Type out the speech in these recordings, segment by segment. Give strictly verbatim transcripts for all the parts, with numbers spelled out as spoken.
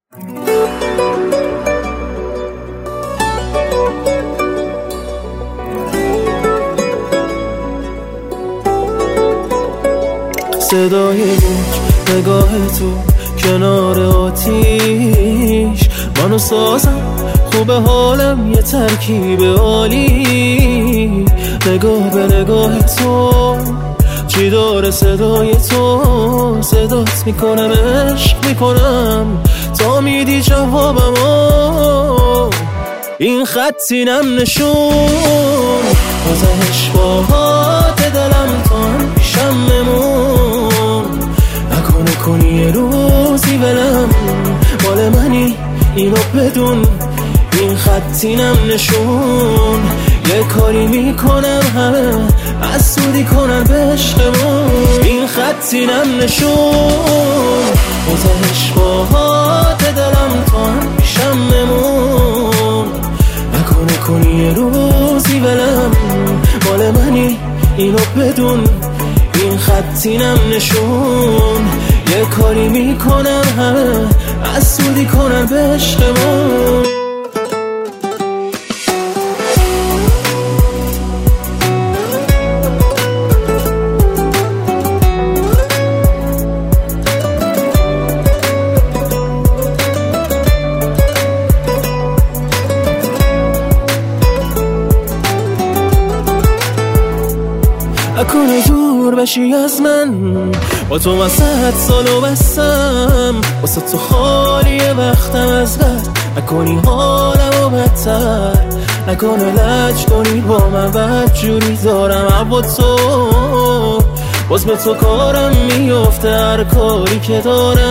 صدای یک نگاه تو کنار آتیش منو سازم، خوب حالم یه ترکیب عالی. نگاه به نگاه تو چی داره صدای تو، صدات میکنم عشق میکنم تا میدی جوابمو. این خط سینم نشون بازش باهات دلم تا هم پیشم نمون. نکنه کنی یه روزی ولم مال منی اینو بدون. این خط سینم نشون یه کاری میکنم همه حسودی کنن به عشقمون. این خط سینم نشون بازش باهات دلم تا هم پیشم نمون. نکنه کنی یه روزی ولم مال منی اینو بدون. این خط سینم نشون یه کاری میکنم همه حسودی کنن به عشقمون. نکنه دور بشی از من، با تو وسط سالو بستم، واسه تو خالیه وقتم از بد. نکنی حالمو بدتر، نکنه لج کنی با من بد جوری دارم عبا تو. باز به تو کارم میفته هر کاری که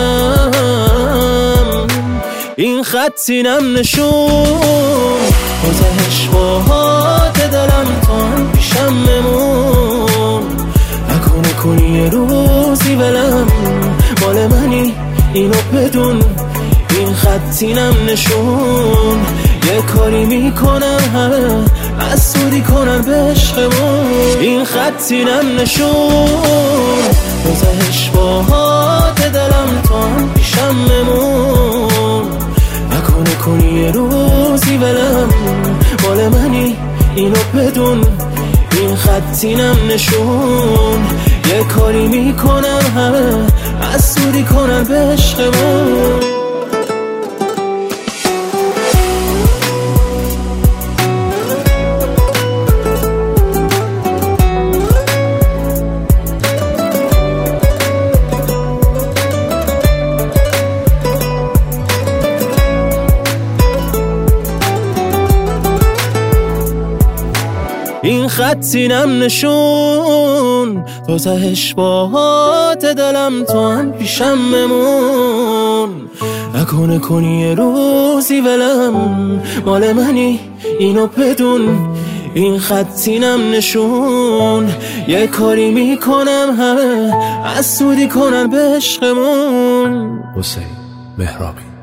دارم. این خط سینم نشون بازش باهات دلم تا هم پیشم نمون. نکنه کنی یه روزی ولم مال منی اینو بدون. این خط سینم نشون یه کاری میکنم همه حسودی کنن به عشقمون. این خط سینم نشون بازش باهات دلم تا هم پیشم نمون. نکنه کنی یه روزی ولم مال منی اینو بدون. این خط سینم نشون یه کاری میکنم همه حسودی کنن به عشقمون. این خط سینم نشون تا تهش باهات دلم تا هم پیشم ممون. نکنه کنی یه روزی ولم مال منی اینو بدون. این خط سینم نشون یه کاری میکنم همه حسودی کنن به عشقمون. حسین مهرابی.